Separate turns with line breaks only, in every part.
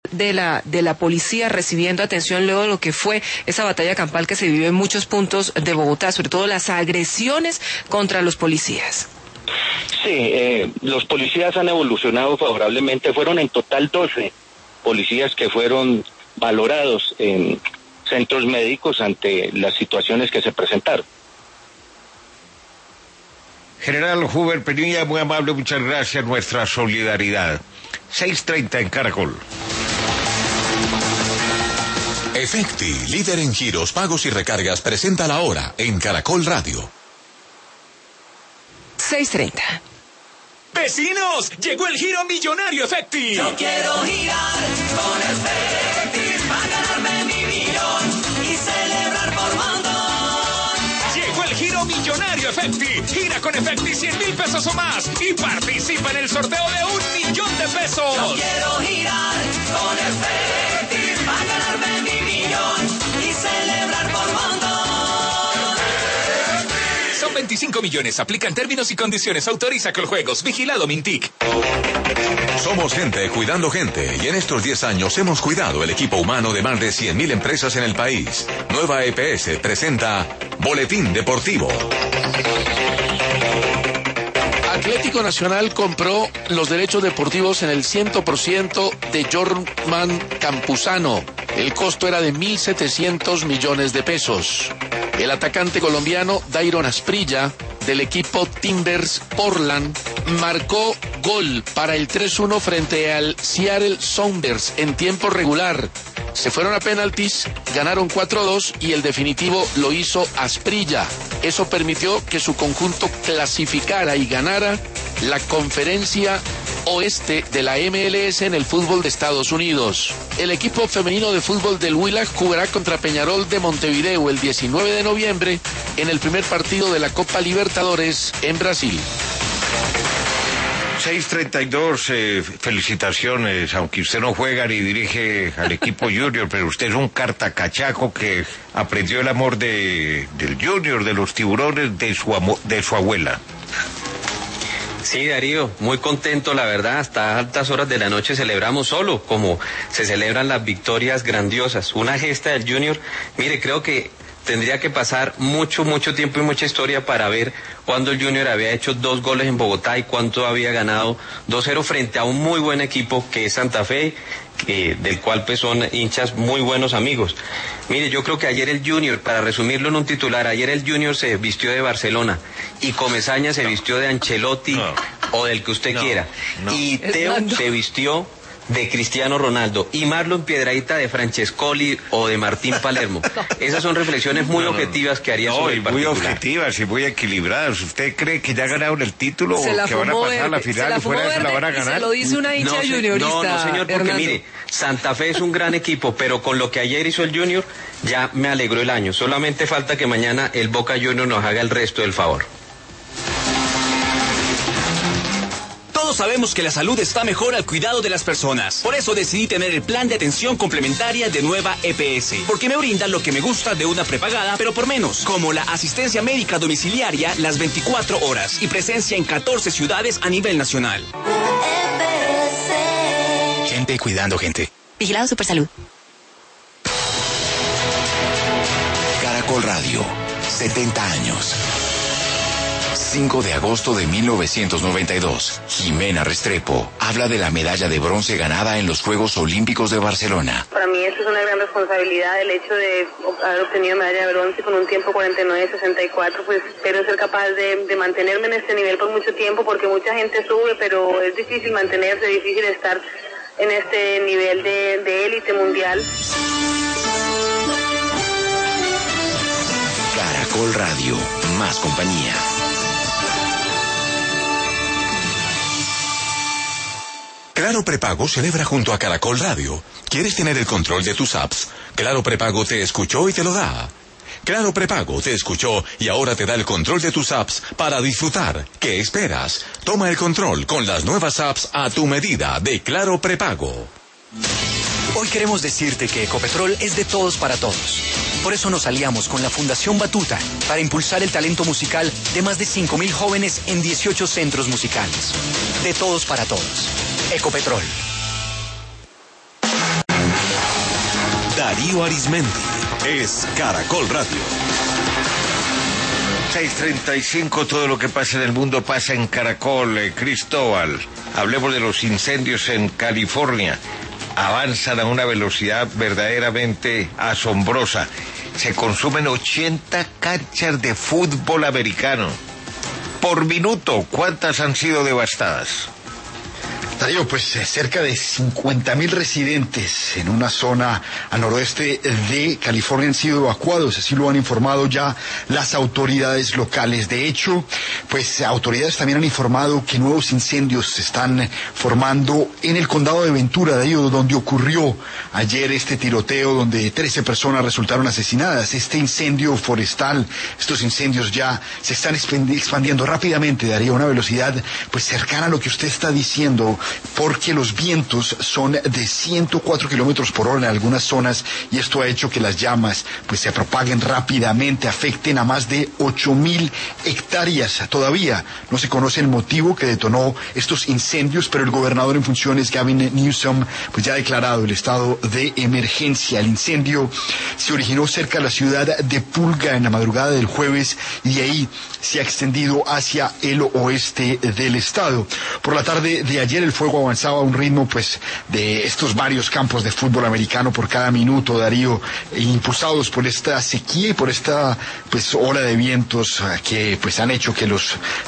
de la policía recibiendo atención luego de lo que fue esa batalla campal que se vivió en muchos puntos de Bogotá, sobre todo las agresiones contra los policías.
Sí, los policías han evolucionado favorablemente. Fueron en total 12 policías que fueron valorados en centros médicos ante las situaciones que se presentaron.
General Huber Penilla, muy amable, muchas gracias, nuestra solidaridad. 6:30 en Caracol.
Efecti, líder en giros, pagos y recargas, presenta la hora en Caracol Radio.
6:30.
¡Vecinos! ¡Llegó el Giro Millonario Efecti!
Yo quiero girar con Efecti para ganarme mi millón y celebrar por montón.
Llegó el Giro Millonario Efecti. Gira con Efecti 100,000 pesos o más y participa en el sorteo de 1,000,000 de pesos.
Yo quiero girar con Efecti para ganarme mi millón y celebrar por montón.
Son 25 millones. Aplican términos y condiciones. Autoriza Coljuegos. Vigilado Mintic.
Somos gente cuidando gente y en estos 10 años hemos cuidado el equipo humano de más de 100,000 empresas en el país. Nueva EPS presenta Boletín Deportivo.
Atlético Nacional compró los derechos deportivos en el 100% de Jorman Campuzano. El costo era de 1.700 millones de pesos. El atacante colombiano Dairon Asprilla, del equipo Timbers Portland, marcó gol para el 3-1 frente al Seattle Sounders en tiempo regular. Se fueron a penaltis, ganaron 4-2 y el definitivo lo hizo Asprilla. Eso permitió que su conjunto clasificara y ganara la conferencia oeste de la MLS en el fútbol de Estados Unidos. El equipo femenino de fútbol del Huila jugará contra Peñarol de Montevideo el 19 de noviembre en el primer partido de la Copa Libertadores en Brasil.
6:32, felicitaciones, aunque usted no juega ni dirige al equipo Junior, pero usted es un cartacachaco que aprendió el amor del Junior, de los tiburones, de su abuela.
Sí, Darío, muy contento, la verdad. Hasta altas horas de la noche celebramos solo, como se celebran las victorias grandiosas. Una gesta del Junior, mire, creo que tendría que pasar mucho tiempo y mucha historia para ver cuándo el Junior había hecho 2 goles en Bogotá y cuánto había ganado 2-0 frente a un muy buen equipo que es Santa Fe, del cual pues son hinchas muy buenos amigos. Mire, yo creo que ayer el Junior, para resumirlo en un titular, ayer el Junior se vistió de Barcelona y Comesaña se vistió de Ancelotti o del que usted quiera. Y Teo se vistió de Cristiano Ronaldo y Marlon Piedrahita de Francescoli o de Martín Palermo. Esas son reflexiones muy objetivas que haría sobre el particular.
Muy objetivas y muy equilibradas. ¿Usted cree que ya ganaron el título o que van a pasar a la final y fuera se la van a ganar?
Se lo dice una hincha juniorista.
No, señor, porque
Hernando,
mire, Santa Fe es un gran equipo, pero con lo que ayer hizo el Junior ya me alegró el año. Solamente falta que mañana el Boca Juniors nos haga el resto del favor.
Todos sabemos que la salud está mejor al cuidado de las personas. Por eso decidí tener el plan de atención complementaria de Nueva EPS. Porque me brinda lo que me gusta de una prepagada, pero por menos. Como la asistencia médica domiciliaria las 24 horas y presencia en 14 ciudades a nivel nacional. Gente cuidando gente.
Vigilado Supersalud.
Caracol Radio, 70 años. 5 de agosto de 1992, Jimena Restrepo habla de la medalla de bronce ganada en los Juegos Olímpicos de Barcelona.
Para mí eso es una gran responsabilidad, el hecho de haber obtenido medalla de bronce con un tiempo 49.64, pues espero ser capaz de mantenerme en este nivel por mucho tiempo, porque mucha gente sube, pero es difícil mantenerse, es difícil estar en este nivel de élite mundial.
Caracol Radio, más compañía. Claro Prepago celebra junto a Caracol Radio. ¿Quieres tener el control de tus apps? Claro Prepago te escuchó y te lo da. Claro Prepago te escuchó y ahora te da el control de tus apps para disfrutar. ¿Qué esperas? Toma el control con las nuevas apps a tu medida de Claro Prepago.
Hoy queremos decirte que Ecopetrol es de todos para todos. Por eso nos aliamos con la Fundación Batuta para impulsar el talento musical de más de 5,000 jóvenes en 18 centros musicales. De todos para todos. Ecopetrol.
Darío Arizmendi. Es Caracol Radio.
6:35, todo lo que pasa en el mundo pasa en Caracol. Cristóbal, hablemos de los incendios en California. Avanzan a una velocidad verdaderamente asombrosa. Se consumen 80 canchas de fútbol americano por minuto. ¿Cuántas han sido devastadas?
Darío, pues cerca de 50.000 residentes en una zona al noroeste de California han sido evacuados, así lo han informado ya las autoridades locales. De hecho, pues autoridades también han informado que nuevos incendios se están formando en el condado de Ventura, Darío, donde ocurrió ayer este tiroteo donde 13 personas resultaron asesinadas. Este incendio forestal, estos incendios ya se están expandiendo rápidamente, Darío, a una velocidad pues cercana a lo que usted está diciendo, porque los vientos son de 104 kilómetros por hora en algunas zonas y esto ha hecho que las llamas pues se propaguen rápidamente, afecten a más de 8.000 hectáreas. Todavía no se conoce el motivo que detonó estos incendios, pero el gobernador en funciones, Gavin Newsom, pues ya ha declarado el estado de emergencia. El incendio se originó cerca de la ciudad de Pulga en la madrugada del jueves y de ahí se ha extendido hacia el oeste del estado. Por la tarde de ayer el fuego avanzaba a un ritmo pues de estos varios campos de fútbol americano por cada minuto, Darío, impulsados por esta sequía y por esta pues ola de vientos que pues han hecho que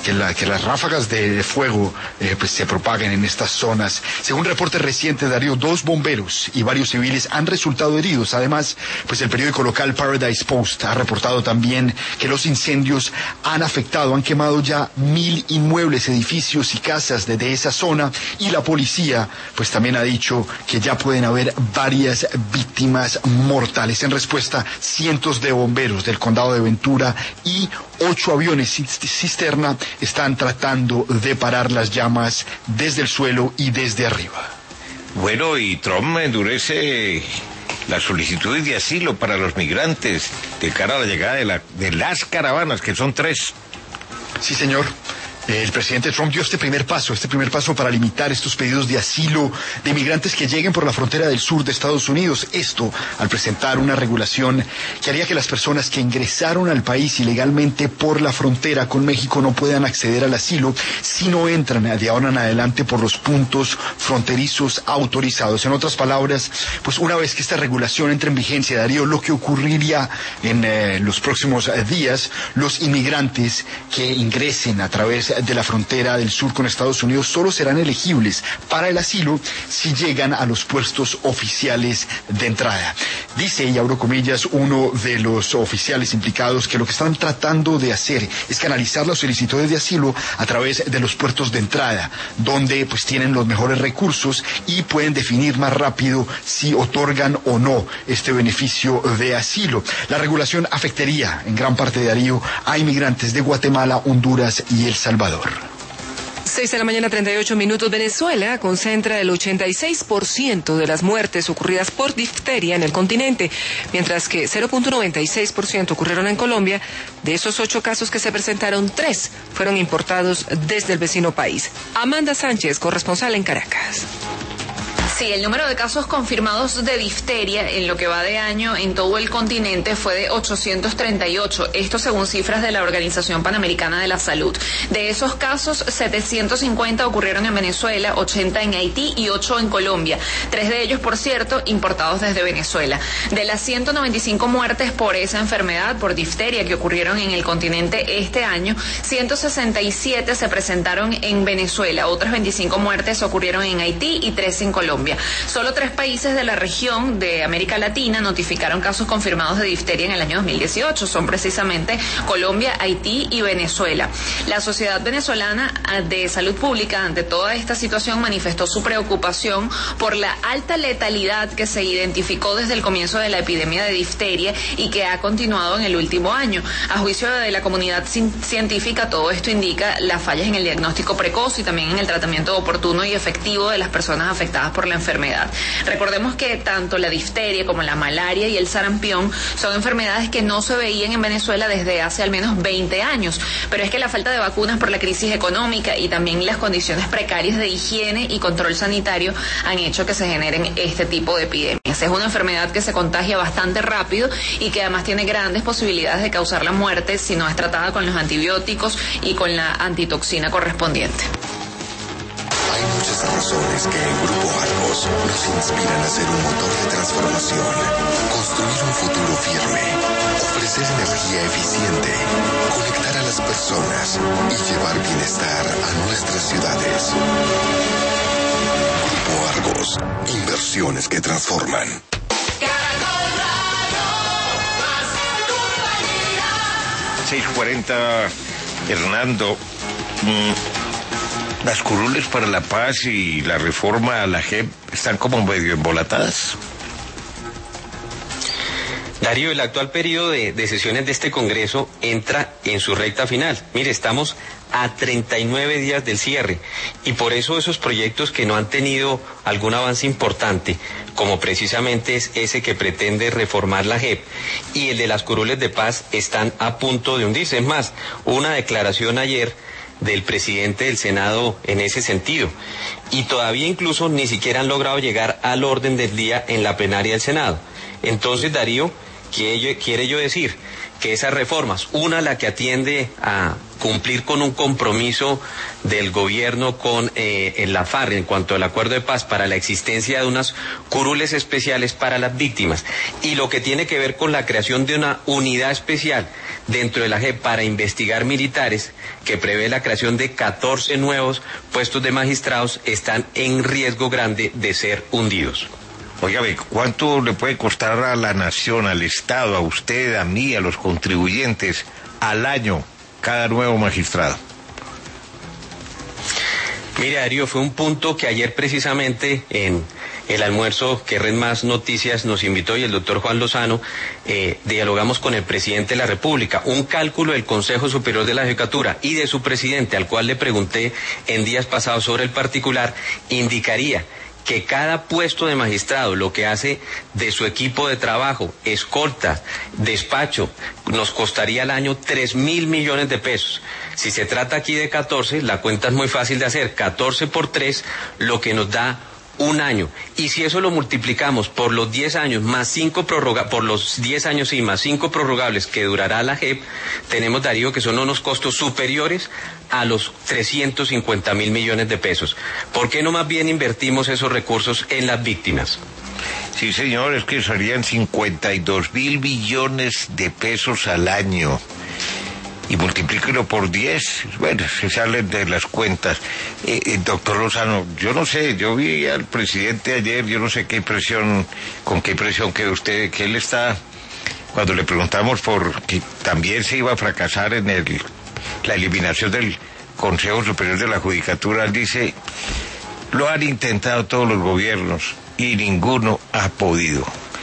las ráfagas de fuego pues se propaguen en estas zonas. Según reportes recientes, Darío, 2 bomberos y varios civiles han resultado heridos. Además, pues el periódico local Paradise Post ha reportado también que los incendios han quemado ya 1.000 inmuebles, edificios y casas de esa zona, y la policía pues también ha dicho que ya pueden haber varias víctimas mortales. En respuesta, cientos de bomberos del condado de Ventura y 8 aviones cisterna están tratando de parar las llamas desde el suelo y desde arriba.
Bueno, y Trump endurece las solicitudes de asilo para los migrantes de cara a la llegada de las caravanas, que son 3.
Sí, señor. El presidente Trump dio este primer paso para limitar estos pedidos de asilo de migrantes que lleguen por la frontera del sur de Estados Unidos. Esto al presentar una regulación que haría que las personas que ingresaron al país ilegalmente por la frontera con México no puedan acceder al asilo si no entran de ahora en adelante por los puntos fronterizos autorizados. En otras palabras, pues una vez que esta regulación entre en vigencia, Darío, lo que ocurriría en los próximos días, los inmigrantes que ingresen a través de la frontera del sur con Estados Unidos solo serán elegibles para el asilo si llegan a los puestos oficiales de entrada. Dice, y abro comillas, uno de los oficiales implicados que lo que están tratando de hacer es canalizar las solicitudes de asilo a través de los puertos de entrada, donde pues tienen los mejores recursos y pueden definir más rápido si otorgan o no este beneficio de asilo. La regulación afectaría en gran parte, de Darío, a inmigrantes de Guatemala, Honduras y El Salvador.
6:38 a.m. Venezuela concentra el 86% de las muertes ocurridas por difteria en el continente, mientras que 0.96% ocurrieron en Colombia. De esos 8 casos que se presentaron, 3 fueron importados desde el vecino país. Amanda Sánchez, corresponsal en Caracas.
Sí, el número de casos confirmados de difteria en lo que va de año en todo el continente fue de 838, esto según cifras de la Organización Panamericana de la Salud. De esos casos, 750 ocurrieron en Venezuela, 80 en Haití y 8 en Colombia. 3 de ellos, por cierto, importados desde Venezuela. De las 195 muertes por esa enfermedad, por difteria, que ocurrieron en el continente este año, 167 se presentaron en Venezuela, otras 25 muertes ocurrieron en Haití y 3 en Colombia. Solo 3 países de la región de América Latina notificaron casos confirmados de difteria en el año 2018. Son precisamente Colombia, Haití y Venezuela. La Sociedad Venezolana de Salud Pública, ante toda esta situación, manifestó su preocupación por la alta letalidad que se identificó desde el comienzo de la epidemia de difteria y que ha continuado en el último año. A juicio de la comunidad científica, todo esto indica las fallas en el diagnóstico precoz y también en el tratamiento oportuno y efectivo de las personas afectadas por la enfermedad. Recordemos que tanto la difteria como la malaria y el sarampión son enfermedades que no se veían en Venezuela desde hace al menos 20 años, pero es que la falta de vacunas por la crisis económica y también las condiciones precarias de higiene y control sanitario han hecho que se generen este tipo de epidemias. Es una enfermedad que se contagia bastante rápido y que además tiene grandes posibilidades de causar la muerte si no es tratada con los antibióticos y con la antitoxina correspondiente.
Hay muchas razones que en Grupo Argos nos inspiran a ser un motor de transformación, construir un futuro firme, ofrecer energía eficiente, conectar a las personas y llevar bienestar a nuestras ciudades. Grupo Argos, inversiones que transforman.
6:40, Hernando. Las curules para la paz y la reforma a la JEP están como medio embolatadas.
Darío, el actual periodo de sesiones de este Congreso entra en su recta final. Mire, estamos a 39 días del cierre y por eso esos proyectos que no han tenido algún avance importante, como precisamente es ese que pretende reformar la JEP y el de las curules de paz, están a punto de hundirse. Es más, una declaración ayer del presidente del Senado en ese sentido, y todavía incluso ni siquiera han logrado llegar al orden del día en la plenaria del Senado. Entonces, Darío, quiere yo decir que esas reformas, una la que atiende a cumplir con un compromiso del gobierno con la FARC en cuanto al acuerdo de paz para la existencia de unas curules especiales para las víctimas, y lo que tiene que ver con la creación de una unidad especial dentro de la JEP para investigar militares, que prevé la creación de 14 nuevos puestos de magistrados, están en riesgo grande de ser hundidos.
Óigame, ¿cuánto le puede costar a la nación, al Estado, a usted, a mí, a los contribuyentes, al año, cada nuevo magistrado?
Mira, Darío, fue un punto que ayer precisamente en el almuerzo que Red Más Noticias nos invitó y el doctor Juan Lozano, dialogamos con el presidente de la República. Un cálculo del Consejo Superior de la Judicatura y de su presidente, al cual le pregunté en días pasados sobre el particular, indicaría que cada puesto de magistrado, lo que hace de su equipo de trabajo, escolta, despacho, nos costaría al año 3.000 millones de pesos. Si se trata aquí de 14, la cuenta es muy fácil de hacer, 14 por 3, lo que nos da un año. Y si eso lo multiplicamos por los 10 años más 5 por los 10 años y más 5 prorrogables que durará la JEP, tenemos, Darío, que son unos costos superiores a los 350.000 millones de pesos. ¿Por qué no más bien invertimos esos recursos en las víctimas?
Sí, señor, es que serían 52.000 millones de pesos al año. Y multiplíquelo por 10, bueno, se salen de las cuentas. Doctor Lozano, yo no sé, yo vi al presidente ayer, yo no sé con qué impresión quedó usted, que él está, cuando le preguntamos por que también se iba a fracasar en la eliminación del Consejo Superior de la Judicatura, él dice, lo han intentado todos los gobiernos y ninguno ha podido.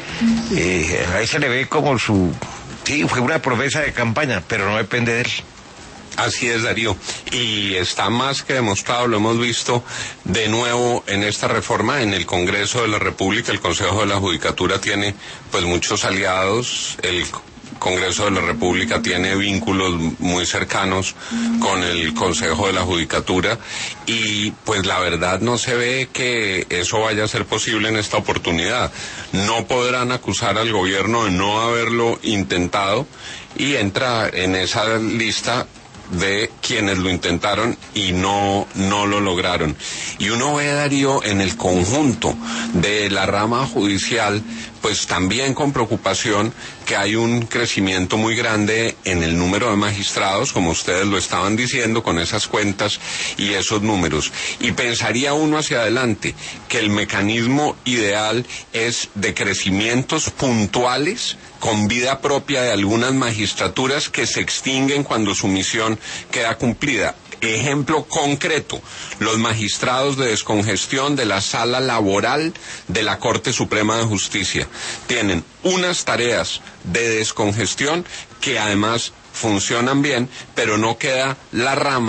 Ahí se le ve como sí, fue una promesa de campaña, pero no depende de él.
Así es, Darío, y está más que demostrado, lo hemos visto de nuevo en esta reforma en el Congreso de la República. El Consejo de la Judicatura tiene pues muchos aliados, el Congreso de la República tiene vínculos muy cercanos con el Consejo de la Judicatura y pues la verdad no se ve que eso vaya a ser posible en esta oportunidad. No podrán acusar al gobierno de no haberlo intentado y entra en esa lista de quienes lo intentaron y no lo lograron. Y uno ve, Darío, en el conjunto de la rama judicial, pues también con preocupación que hay un crecimiento muy grande en el número de magistrados, como ustedes lo estaban diciendo, con esas cuentas y esos números. Y pensaría uno hacia adelante que el mecanismo ideal es de crecimientos puntuales con vida propia de algunas magistraturas que se extinguen cuando su misión queda cumplida. Ejemplo concreto, los magistrados de descongestión de la Sala Laboral de la Corte Suprema de Justicia tienen unas tareas de descongestión que además funcionan bien, pero no queda la rama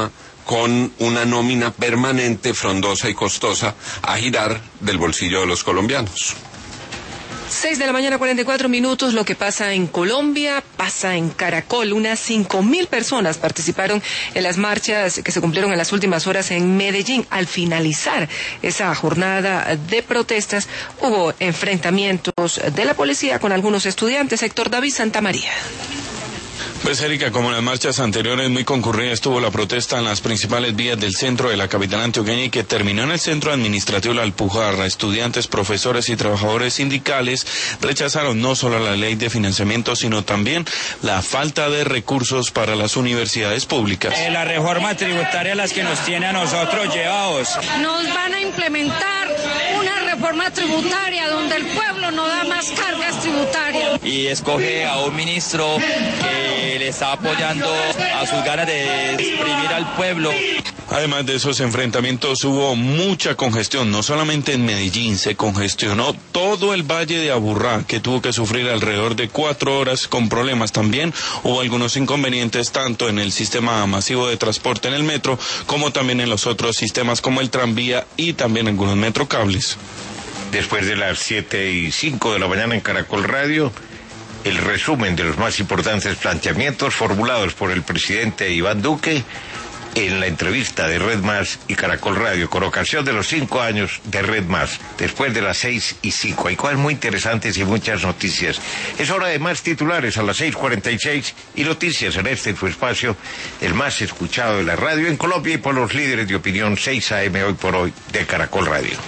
con una nómina permanente, frondosa y costosa a girar del bolsillo de los colombianos.
6 de la mañana, 44 minutos. Lo que pasa en Colombia pasa en Caracol. Unas 5.000 personas participaron en las marchas que se cumplieron en las últimas horas en Medellín. Al finalizar esa jornada de protestas, hubo enfrentamientos de la policía con algunos estudiantes. Héctor David Santamaría.
Pues Erika, como en las marchas anteriores, muy concurrida estuvo la protesta en las principales vías del centro de la capital antioqueña y que terminó en el centro administrativo La Alpujarra. Estudiantes, profesores y trabajadores sindicales rechazaron no solo la ley de financiamiento, sino también la falta de recursos para las universidades públicas.
La reforma tributaria las que nos tiene a nosotros llevados.
Nos van a implementar una reforma tributaria donde el pueblo no da más cargas tributarias.
Y escoge a un ministro que le está apoyando a sus ganas de exprimir al pueblo.
Además de esos enfrentamientos hubo mucha congestión, no solamente en Medellín, se congestionó todo el Valle de Aburrá, que tuvo que sufrir alrededor de 4 horas con problemas. También hubo algunos inconvenientes tanto en el sistema masivo de transporte en el metro, como también en los otros sistemas como el tranvía y también algunos metrocables.
Después de las 7:05 de la mañana en Caracol Radio, el resumen de los más importantes planteamientos formulados por el presidente Iván Duque en la entrevista de Red Más y Caracol Radio con ocasión de los 5 años de Red Más, después de las 6:05. Hay cosas muy interesantes y muchas noticias. Es hora de más titulares a las 6:46 y noticias en este su espacio, el más escuchado de la radio en Colombia y por los líderes de opinión 6 AM hoy por hoy de Caracol Radio.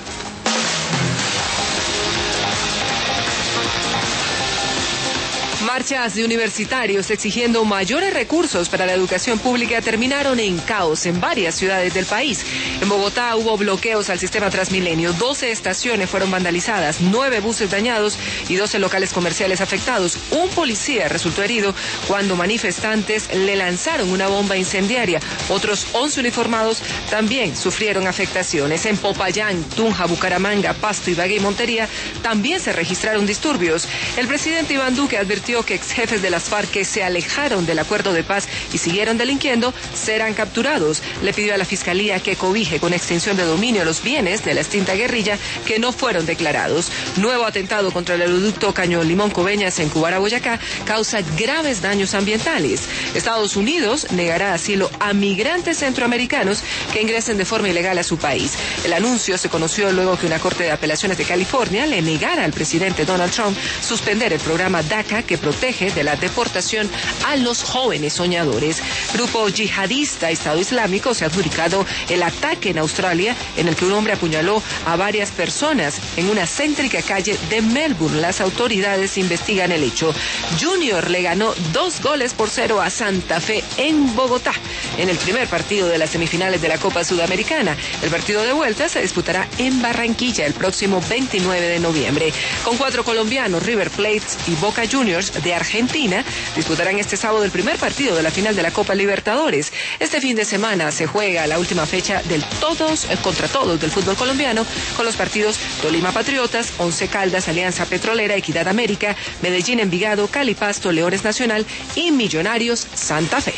Marchas de universitarios exigiendo mayores recursos para la educación pública terminaron en caos en varias ciudades del país. En Bogotá hubo bloqueos al sistema Transmilenio, 12 estaciones fueron vandalizadas, 9 buses dañados y 12 locales comerciales afectados. Un policía resultó herido cuando manifestantes le lanzaron una bomba incendiaria. Otros 11 uniformados también sufrieron afectaciones. En Popayán, Tunja, Bucaramanga, Pasto, Ibagué y Montería también se registraron disturbios. El presidente Iván Duque advirtió que ex jefes de las FARC que se alejaron del acuerdo de paz y siguieron delinquiendo serán capturados. Le pidió a la Fiscalía que cobije con extinción de dominio los bienes de la extinta guerrilla que no fueron declarados. Nuevo atentado contra el oleoducto Caño Limón-Coveñas en Cubara, Boyacá, causa graves daños ambientales. Estados Unidos negará asilo a migrantes centroamericanos que ingresen de forma ilegal a su país. El anuncio se conoció luego que una corte de apelaciones de California le negara al presidente Donald Trump suspender el programa DACA que protege de la deportación a los jóvenes soñadores. Grupo yihadista Estado Islámico se ha adjudicado el ataque en Australia en el que un hombre apuñaló a varias personas en una céntrica calle de Melbourne. Las autoridades investigan el hecho. Junior le ganó 2-0 a Santa Fe en Bogotá en el primer partido de las semifinales de la Copa Sudamericana. El partido de vuelta se disputará en Barranquilla el próximo 29 de noviembre. Con 4 colombianos, River Plate y Boca Juniors de Argentina disputarán este sábado el primer partido de la final de la Copa Libertadores. Este fin de semana se juega la última fecha del todos contra todos del fútbol colombiano con los partidos Tolima Patriotas, Once Caldas, Alianza Petrolera, Equidad América, Medellín Envigado, Cali Pasto, Leones Nacional y Millonarios Santa Fe.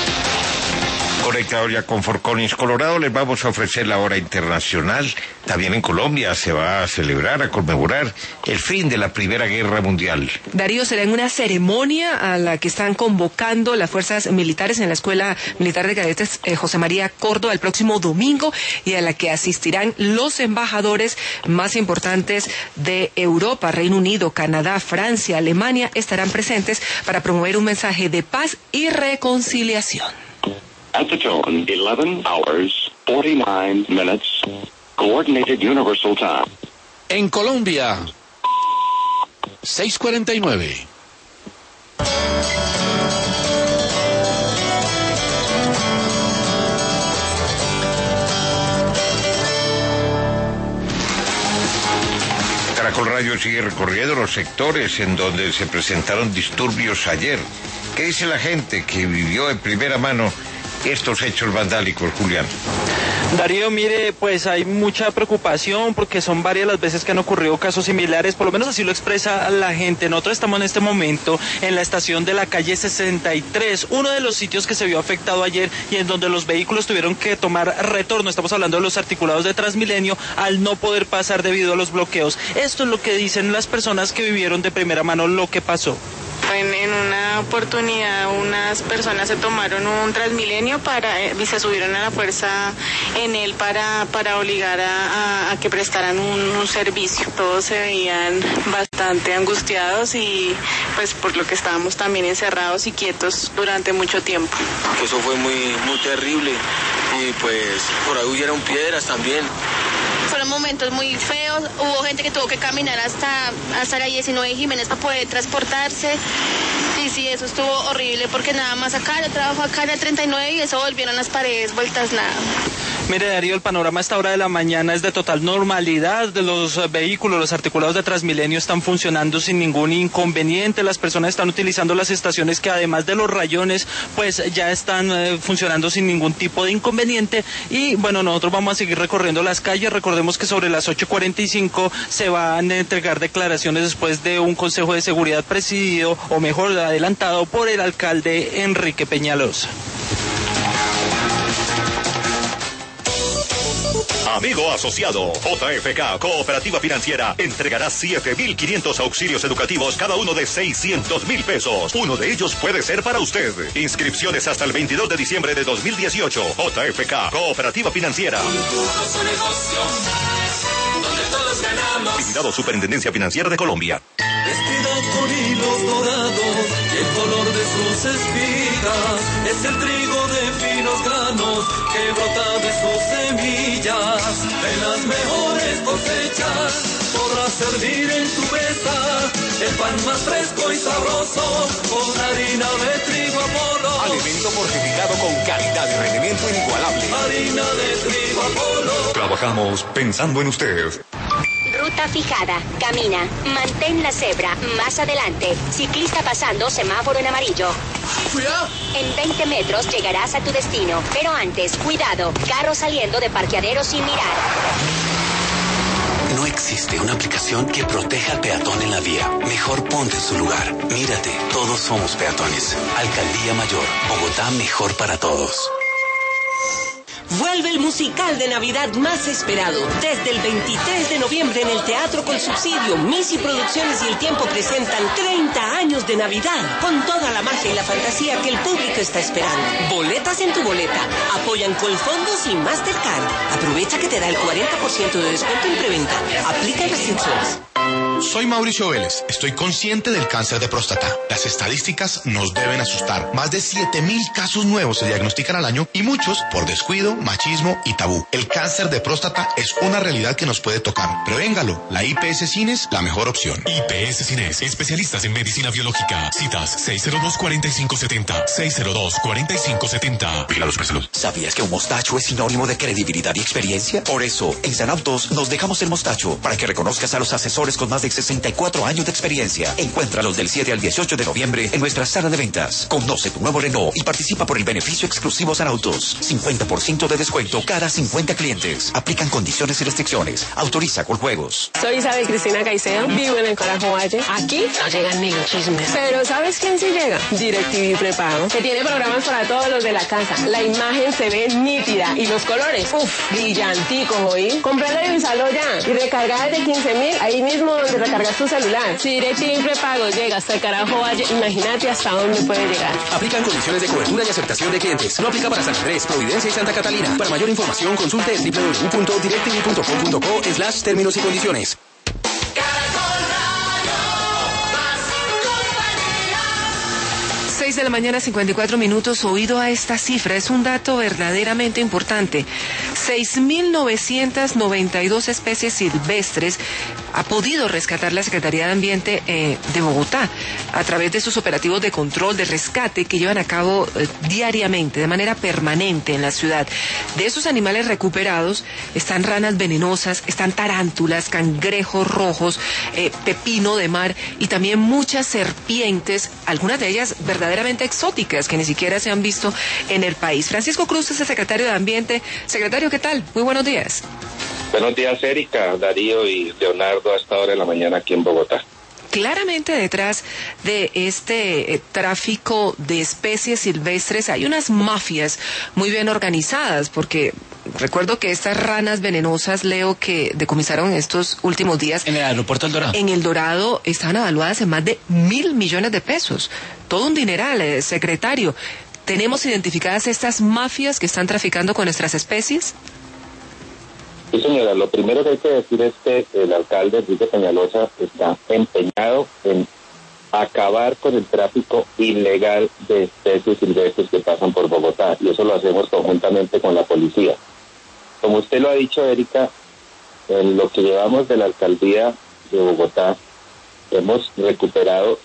Conectado ya con Forconis Colorado, les vamos a ofrecer la hora internacional. También en Colombia se va a celebrar, a conmemorar el fin de la Primera Guerra Mundial.
Darío, será en una ceremonia a la que están convocando las fuerzas militares en la Escuela Militar de Cadetes José María Córdoba el próximo domingo y a la que asistirán los embajadores más importantes de Europa, Reino Unido, Canadá, Francia, Alemania, estarán presentes para promover un mensaje de paz y reconciliación.
At the tone, 11 hours, 49 minutes, Coordinated Universal Time.
En Colombia, 6:49.
Caracol Radio sigue recorriendo los sectores en donde se presentaron disturbios ayer. ¿Qué dice la gente que vivió en primera mano estos hechos vandálicos, Julián?
Darío, mire, pues hay mucha preocupación porque son varias las veces que han ocurrido casos similares, por lo menos así lo expresa la gente. Nosotros estamos en este momento en la estación de la calle 63, uno de los sitios que se vio afectado ayer y en donde los vehículos tuvieron que tomar retorno. Estamos hablando de los articulados de Transmilenio al no poder pasar debido a los bloqueos. Esto es lo que dicen las personas que vivieron de primera mano lo que pasó.
En una oportunidad unas personas se tomaron un Transmilenio y se subieron a la fuerza en él para obligar a que prestaran un servicio. Todos se veían bastante angustiados y pues por lo que estábamos también encerrados y quietos durante mucho tiempo.
Eso fue muy terrible y pues por ahí hubieron piedras también.
Fueron momentos muy feos, hubo gente que tuvo que caminar hasta la 19 de Jiménez para poder transportarse. Y sí, eso estuvo horrible porque nada más acá, yo trabajo acá en el 39 y eso volvieron las paredes vueltas nada.
Mire, Darío, el panorama a esta hora de la mañana es de total normalidad. Los vehículos, los articulados de Transmilenio están funcionando sin ningún inconveniente. Las personas están utilizando las estaciones que además de los rayones, pues ya están funcionando sin ningún tipo de inconveniente. Y bueno, nosotros vamos a seguir recorriendo las calles. Recordemos que sobre las 8:45 se van a entregar declaraciones después de un consejo de seguridad presidido, o mejor, adelantado por el alcalde Enrique Peñalosa.
Amigo asociado, JFK Cooperativa Financiera entregará 7.500 auxilios educativos, cada uno de 600.000 pesos. Uno de ellos puede ser para usted. Inscripciones hasta el 22 de diciembre de 2018. JFK Cooperativa Financiera.
Donde todos ganamos.
Vigilado Superintendencia Financiera de Colombia.
Vestida con hilos dorados y el color de sus espigas es el trigo de finos granos que brota de sus semillas. De las mejores cosechas podrás servir en tu mesa el pan más fresco y sabroso con harina de trigo Apolo.
Alimento fortificado con calidad y rendimiento inigualable.
Harina de trigo Apolo.
Trabajamos pensando en usted.
Ruta fijada. Camina. Mantén la cebra más adelante. Ciclista pasando, semáforo en amarillo.
¡Cuidado!
En 20 metros llegarás a tu destino. Pero antes, cuidado. Carro saliendo de parqueadero sin mirar.
No existe una aplicación que proteja al peatón en la vía. Mejor ponte en su lugar. Mírate, todos somos peatones. Alcaldía Mayor. Bogotá, mejor para todos.
Vuelve el musical de Navidad más esperado. Desde el 23 de noviembre en el Teatro con Subsidio, Misi Producciones y El Tiempo presentan 30 años de Navidad, con toda la magia y la fantasía que el público está esperando. Boletas en tu boleta. Apoyan Colfondos y Mastercard. Aprovecha que te da el 40% de descuento en preventa. Aplica restricciones.
Soy Mauricio Vélez. Estoy consciente del cáncer de próstata. Las estadísticas nos deben asustar. Más de 7.000 casos nuevos se diagnostican al año y muchos por descuido, machismo y tabú. El cáncer de próstata es una realidad que nos puede tocar. Prevéngalo. La IPS Cines, la mejor opción.
IPS Cines, especialistas en medicina biológica. Citas 602-4570. 602-4570.
Vigilado Supersalud. ¿Sabías que un mostacho es sinónimo de credibilidad y experiencia? Por eso, en Sanautos nos dejamos el mostacho para que reconozcas a los asesores con más de 64 años de experiencia. Encuéntralos del 7 al 18 de noviembre en nuestra sala de ventas. Conoce tu nuevo Renault y participa por el beneficio exclusivo Sanautos. 50% de descuento cada 50 clientes. Aplican condiciones y restricciones. Autoriza Coljuegos.
Soy Isabel Cristina Caicedo, vivo en el Carajo Valle. Aquí no llegan ni los chismes. Pero ¿sabes quién sí llega? DirecTV Prepago, que tiene programas para todos los de la casa. La imagen se ve nítida y los colores, brillanticos, ¿oí? Comprarlo y usarlo ya. Y recargar de 15.000 ahí mismo donde recargas tu celular. Si DirecTV Prepago llega hasta el Carajo Valle, imagínate hasta dónde puede llegar.
Aplican condiciones de cobertura y aceptación de clientes. No aplica para San Andrés, Providencia y Santa Catalina. Para mayor información, consulte www.directv.com.co/términos y condiciones.
6 de la mañana, 54 minutos. Oído a esta cifra, es un dato verdaderamente importante. 6.992 especies silvestres ha podido rescatar la Secretaría de Ambiente de Bogotá a través de sus operativos de control, de rescate que llevan a cabo diariamente, de manera permanente en la ciudad. De esos animales recuperados están ranas venenosas, están tarántulas, cangrejos rojos, pepino de mar y también muchas serpientes, algunas de ellas verdaderamente exóticas que ni siquiera se han visto en el país. Francisco Cruz es el secretario de Ambiente. Secretario, ¿qué tal? Muy buenos días.
Buenos días, Erika, Darío y Leonardo, a esta hora de la mañana aquí en Bogotá.
Claramente detrás de este tráfico de especies silvestres hay unas mafias muy bien organizadas, porque recuerdo que estas ranas venenosas, Leo, que decomisaron estos últimos días
en el aeropuerto El Dorado.
En El Dorado estaban evaluadas en más de 1.000 millones de pesos. Todo un dineral, secretario. ¿Tenemos identificadas estas mafias que están traficando con nuestras especies?
Sí, señora, lo primero que hay que decir es que el alcalde Enrique Peñalosa está empeñado en acabar con el tráfico ilegal de especies silvestres que pasan por Bogotá, y eso lo hacemos conjuntamente con la policía. Como usted lo ha dicho, Erika, en lo que llevamos de la alcaldía de Bogotá, hemos recuperado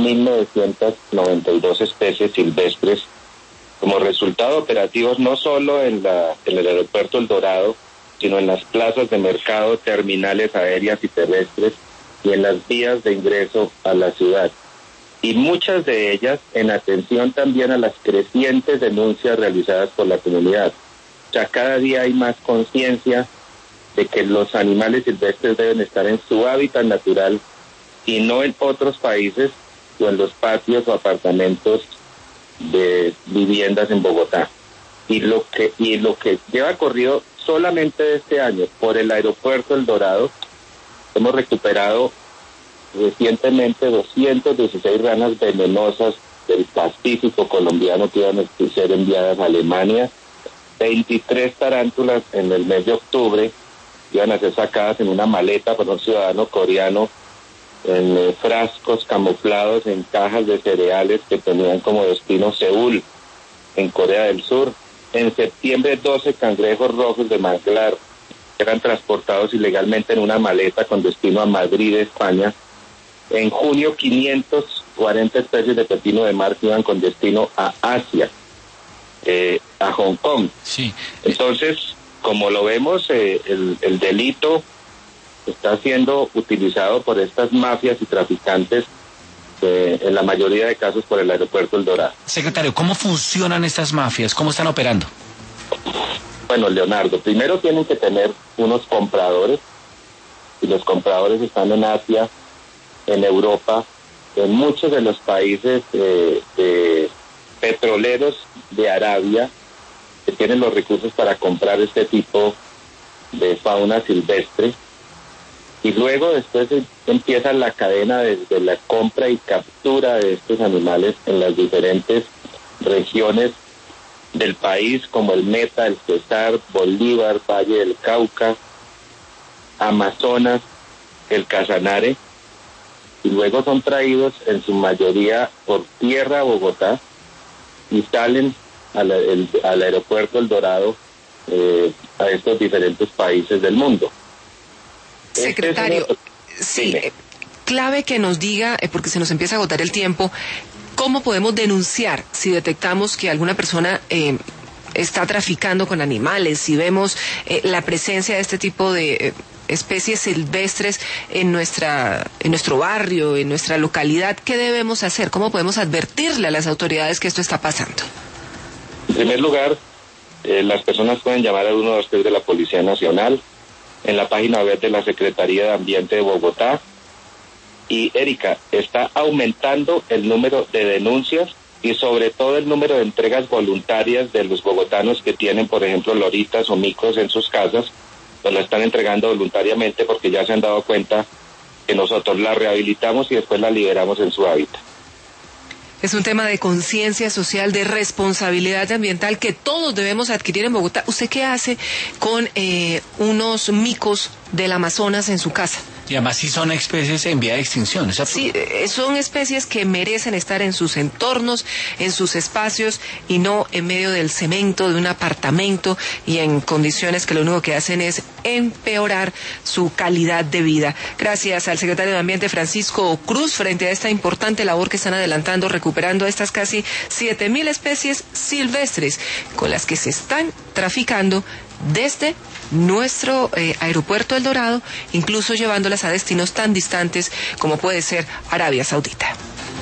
6.992 especies silvestres como resultado de operativos no solo en el aeropuerto El Dorado, sino en las plazas de mercado, terminales aéreas y terrestres y en las vías de ingreso a la ciudad. Y muchas de ellas en atención también a las crecientes denuncias realizadas por la comunidad. O sea, cada día hay más conciencia de que los animales silvestres deben estar en su hábitat natural y no en otros países o en los patios o apartamentos de viviendas en Bogotá. Y lo que lleva corrido solamente este año por el aeropuerto El Dorado, hemos recuperado recientemente 216 ranas venenosas del Pacífico colombiano que iban a ser enviadas a Alemania, 23 tarántulas en el mes de octubre, iban a ser sacadas en una maleta por un ciudadano coreano en frascos camuflados en cajas de cereales que tenían como destino Seúl, en Corea del Sur. En septiembre, 12 cangrejos rojos de manglar eran transportados ilegalmente en una maleta con destino a Madrid, España. En junio, 540 especies de pepino de mar que iban con destino a Asia, a Hong Kong.
Sí.
Entonces, como lo vemos, el delito está siendo utilizado por estas mafias y traficantes, en la mayoría de casos por el aeropuerto El Dorado.
Secretario, ¿cómo funcionan estas mafias? ¿Cómo están operando?
Bueno, Leonardo, primero tienen que tener unos compradores, y los compradores están en Asia, en Europa, en muchos de los países petroleros de Arabia, que tienen los recursos para comprar este tipo de fauna silvestre. Y luego después empieza la cadena desde la compra y captura de estos animales en las diferentes regiones del país, como el Meta, el Cesar, Bolívar, Valle del Cauca, Amazonas, el Casanare, y luego son traídos en su mayoría por tierra a Bogotá y salen al aeropuerto El Dorado a estos diferentes países del mundo.
Secretario, sí, clave que nos diga, porque se nos empieza a agotar el tiempo, ¿cómo podemos denunciar si detectamos que alguna persona está traficando con animales, si vemos la presencia de este tipo de especies silvestres en nuestro barrio, en nuestra localidad? ¿Qué debemos hacer? ¿Cómo podemos advertirle a las autoridades que esto está pasando?
En primer lugar, las personas pueden llamar al 123 de la Policía Nacional, en la página web de la Secretaría de Ambiente de Bogotá. Y Erika, está aumentando el número de denuncias y sobre todo el número de entregas voluntarias de los bogotanos que tienen, por ejemplo, loritas o micos en sus casas, pues la están entregando voluntariamente porque ya se han dado cuenta que nosotros la rehabilitamos y después la liberamos en su hábitat.
Es un tema de conciencia social, de responsabilidad ambiental que todos debemos adquirir en Bogotá. ¿Usted qué hace con unos micos del Amazonas en su casa?
Y además sí son especies en vía de extinción, ¿es absurdo?
Sí, son especies que merecen estar en sus entornos, en sus espacios y no en medio del cemento de un apartamento y en condiciones que lo único que hacen es empeorar su calidad de vida. Gracias al secretario de Ambiente Francisco Cruz frente a esta importante labor que están adelantando, recuperando estas casi 7.000 especies silvestres con las que se están traficando desde nuestro aeropuerto El Dorado, incluso llevándolas a destinos tan distantes como puede ser Arabia Saudita.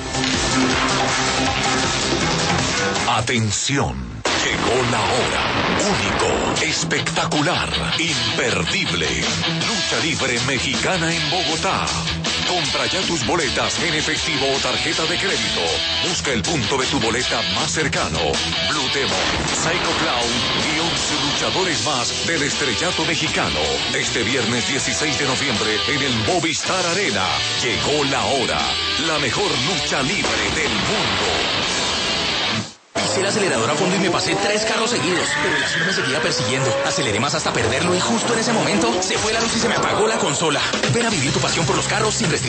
Atención. Llegó la hora. Único, espectacular, imperdible. Lucha libre mexicana en Bogotá. Compra ya tus boletas en efectivo o tarjeta de crédito. Busca el punto de tu boleta más cercano. Blue Demon, Psycho Clown y 11 luchadores más del estrellato mexicano. Este viernes 16 de noviembre en el Movistar Arena. Llegó la hora. La mejor lucha libre del mundo.
Pisé el acelerador a fondo y me pasé 3 carros seguidos, pero el azul me seguía persiguiendo. Aceleré más hasta perderlo y justo en ese momento se fue la luz y se me apagó la consola. Ven a vivir tu pasión por los carros sin restricciones.